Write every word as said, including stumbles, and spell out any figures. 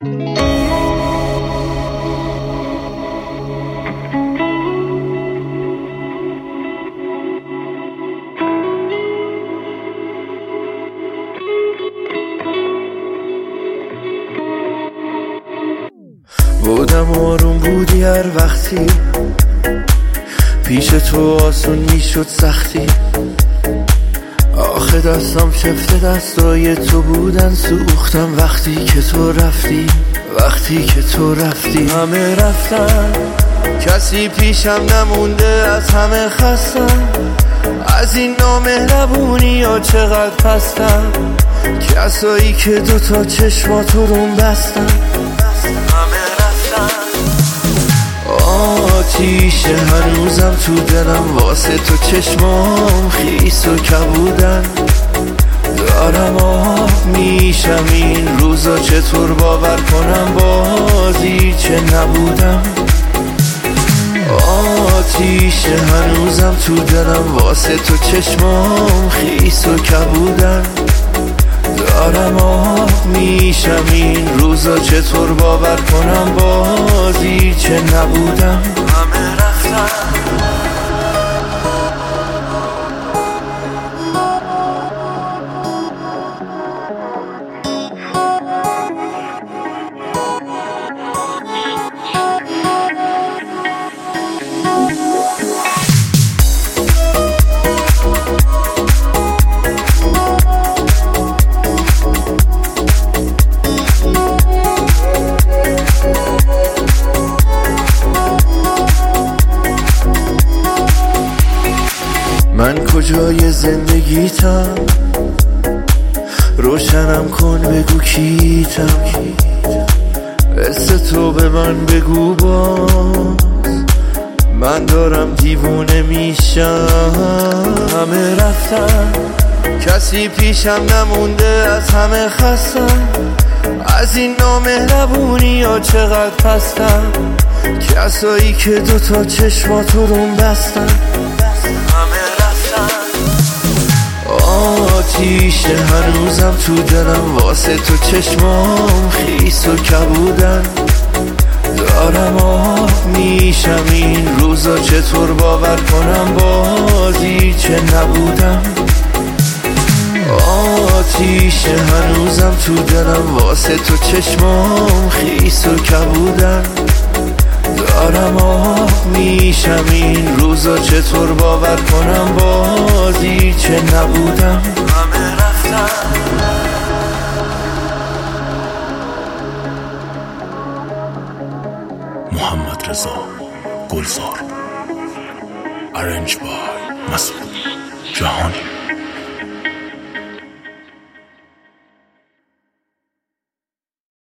بودم آروم بودی هر وقتی پیش تو آسون میشد سختی. آخه دستم شفته دستای تو بودن، سوختم وقتی که تو رفتی. وقتی که تو رفتی همه رفتن، کسی پیشم نمونده، از همه خستم. از این نامهربونی ها چقدر پستم، کسایی که دوتا چشماتو روم بستن. آتیشه هنوزم تو دلم، واسه تو چشمام خیس و کبودن. دارم آب میشم این روزا، چطور باور کنم بازی چه نبودم. آتیشه هنوزم تو دلم، واسه تو چشمام خیس و کبودن. دارم آب میشم این روزا، چطور باور کنم بازی چه نبودم. همه رفتن من کجای زندگیتم، روشنم کن بگو کیتم. قصه تو به من بگو باز، من دارم دیوونه میشم. همه رفتن، کسی پیشم نمونده، از همه خستم. از این نامهربونی ها چقدر پستم، کسایی که دوتا چشماتو روم بستن. آتیشه هنوزم تو دلم، واسه تو چشمام خیس و کبودن. دارم آب میشم این روزا، چطور باور کنم بازی چه نبودم. آتیشه هنوزم تو دلم، واسه تو چشمام خیس و کبودن. دارم آب میشم این روزا، چطور باور کنم بازی چه نبودم. همه رفتن محمد رضا گلزار، ارنج بای مسعود جهانی.